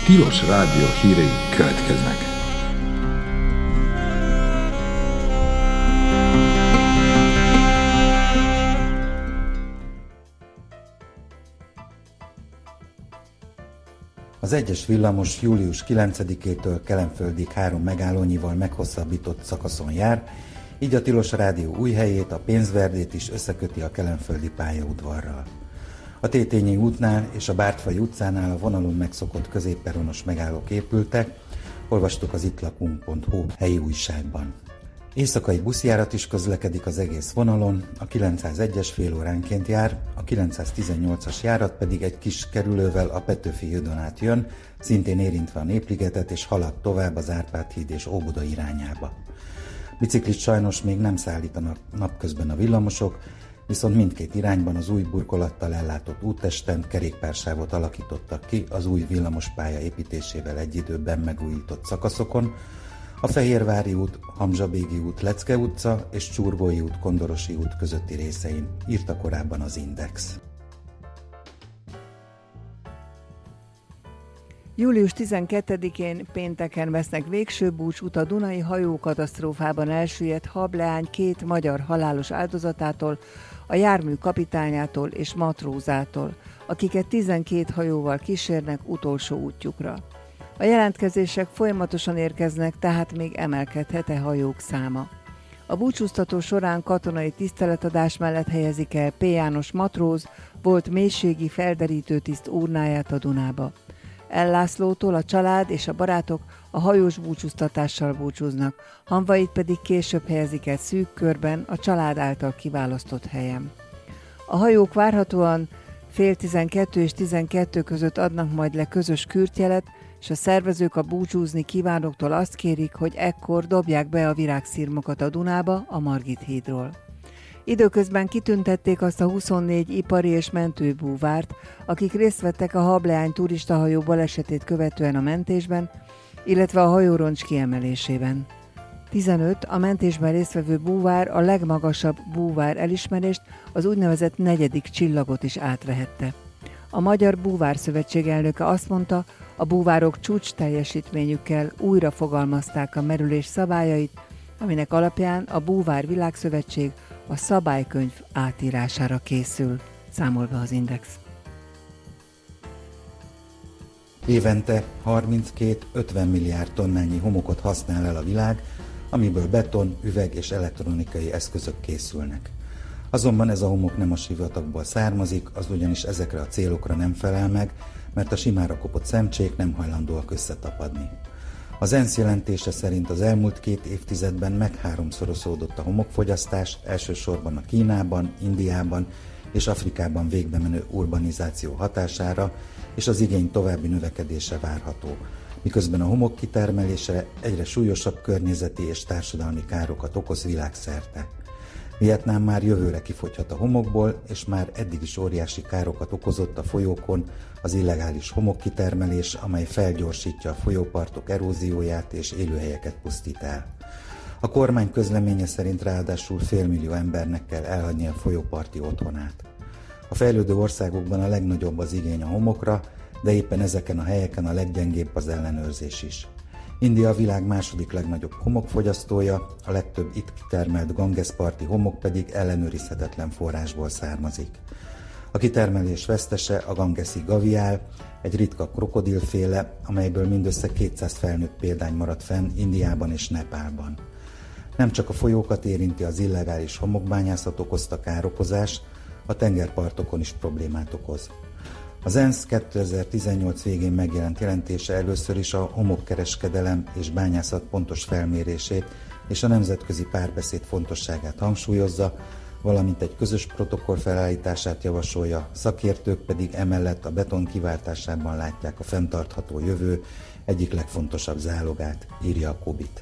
Tilos Rádió hírei következnek. Az egyes villamos július 9-től Kelenföldig 3 megállónyival meghosszabbított szakaszon jár, így a Tilos Rádió új helyét, a Pénzverdét is összeköti a kelenföldi pályaudvarral. A Tétényi útnál és a Bártfai utcánál a vonalon megszokott középperonos megállók épültek, olvastuk az ittlakunk.hu helyi újságban. Éjszakai buszjárat is közlekedik az egész vonalon, a 901-es fél óránként jár, a 918-as járat pedig egy kis kerülővel a Petőfi hídon át jön, szintén érintve a Népligetet, és halad tovább az Árpád híd és Óbuda irányába. Biciklit sajnos még nem szállítanak napközben a villamosok, viszont mindkét irányban az új burkolattal ellátott úttesten kerékpársávot alakítottak ki az új villamospálya építésével egy időben megújított szakaszokon, a Fehérvári út, Hamzsabégi út, Lecke utca és Csurgói út, Kondorosi út közötti részein, írta korábban az Index. Július 12-én pénteken vesznek végső búcsút a dunai hajókatasztrófában elsüllyedt hableány 2 magyar halálos áldozatától, a jármű kapitányától és matrózától, akiket 12 hajóval kísérnek utolsó útjukra. A jelentkezések folyamatosan érkeznek, tehát még emelkedhet-e hajók száma. A búcsúztató során katonai tiszteletadás mellett helyezik el P. János matróz, volt mélységi felderítő tiszt urnáját a Dunába. L. Lászlótól a család és a barátok a hajós búcsúztatással búcsúznak, hamvait pedig később helyezik el szűk körben a család által kiválasztott helyen. A hajók várhatóan 11:30 és 12 között adnak majd le közös kürtjelet, és a szervezők a búcsúzni kívánóktól azt kérik, hogy ekkor dobják be a virágszirmokat a Dunába a Margit hídról. Időközben kitüntették azt a 24 ipari és mentőbúvárt, akik részt vettek a hableány turistahajó balesetét követően a mentésben, illetve a hajóroncs kiemelésében. 15 a mentésben résztvevő búvár a legmagasabb búvár elismerést, az úgynevezett 4. csillagot is átvehette. A Magyar Búvár Szövetség elnöke azt mondta, a búvárok csúcs teljesítményükkel újra fogalmazták a merülés szabályait, aminek alapján a Búvár Világszövetség a szabálykönyv átírására készül, számol be az Index. Évente 32-50 milliárd tonnányi homokot használ el a világ, amiből beton, üveg és elektronikai eszközök készülnek. Azonban ez a homok nem a sivatagból származik, az ugyanis ezekre a célokra nem felel meg, mert a simára kopott szemcsék nem hajlandóak összetapadni. Az ENSZ jelentése szerint az elmúlt 2 évtizedben megháromszorozódott a homokfogyasztás, elsősorban a Kínában, Indiában és Afrikában végbe menő urbanizáció hatására, és az igény további növekedése várható, miközben a homok kitermelése egyre súlyosabb környezeti és társadalmi károkat okoz világszerte. Vietnám már jövőre kifogyhat a homokból, és már eddig is óriási károkat okozott a folyókon az illegális homokkitermelés, amely felgyorsítja a folyópartok erózióját és élőhelyeket pusztít el. A kormány közleménye szerint ráadásul 500 000 embernek kell elhagyni a folyóparti otthonát. A fejlődő országokban a legnagyobb az igény a homokra, de éppen ezeken a helyeken a leggyengébb az ellenőrzés is. India a világ második legnagyobb homokfogyasztója, a legtöbb itt kitermelt Ganges-parti homok pedig ellenőrizhetetlen forrásból származik. A kitermelés vesztese a gangesi gaviál, egy ritka krokodilféle, amelyből mindössze 200 felnőtt példány maradt fenn Indiában és Nepálban. Nem csak a folyókat érinti az illegális homokbányászat okozta károkozás, a tengerpartokon is problémát okoz. Az ENSZ 2018 végén megjelent jelentése először is a homokkereskedelem és bányászat pontos felmérését és a nemzetközi párbeszéd fontosságát hangsúlyozza, valamint egy közös protokoll felállítását javasolja, szakértők pedig emellett a beton kiváltásában látják a fenntartható jövő egyik legfontosabb zálogát, írja a Kubit.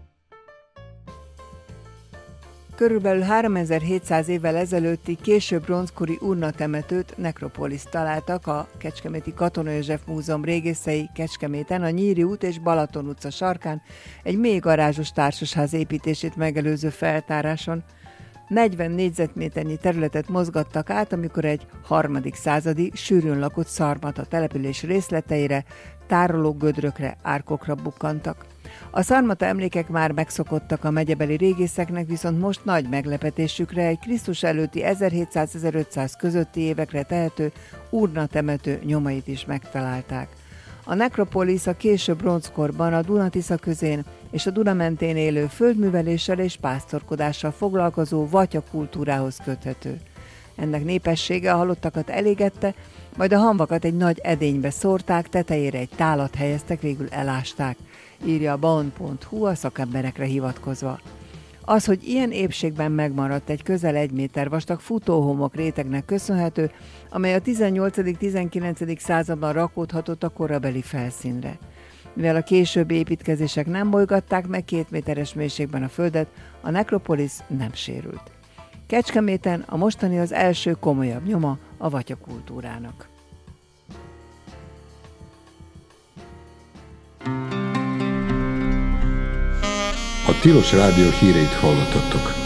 Körülbelül 3700 évvel ezelőtti késő bronzkori urnatemetőt, nekropoliszt találtak a Kecskeméti Katona József Múzeum régészei Kecskeméten, a Nyíri út és Balaton utca sarkán egy mély garázsos társasház építését megelőző feltáráson. 40 négyzetméternyi területet mozgattak át, amikor egy 3. századi, sűrűn lakott szarmata település részleteire, tárológödrökre, árkokra bukkantak. A szarmata emlékek már megszokottak a megyebeli régészeknek, viszont most nagy meglepetésükre egy Krisztus előtti 1700-1500 közötti évekre tehető urnatemető nyomait is megtalálták. A nekropolisz a késő bronzkorban a Duna-Tisza közén és a Duna mentén élő földműveléssel és pásztorkodással foglalkozó vatya kultúrához köthető. Ennek népessége a halottakat elégette, majd a hamvakat egy nagy edénybe szórták, tetejére egy tálat helyeztek, végül elásták, írja a baon.hu a szakemberekre hivatkozva. Az, hogy ilyen épségben megmaradt egy közel 1 méter vastag futóhomok rétegnek köszönhető, amely a 18.-19. században rakódhatott a korabeli felszínre. Mivel a későbbi építkezések nem bolygatták meg 2 méteres mélységben a földet, a nekropolisz nem sérült. Kecskeméten a mostani az első komolyabb nyoma a vatyakultúrának. A Tilos Rádió híreit hallottatok.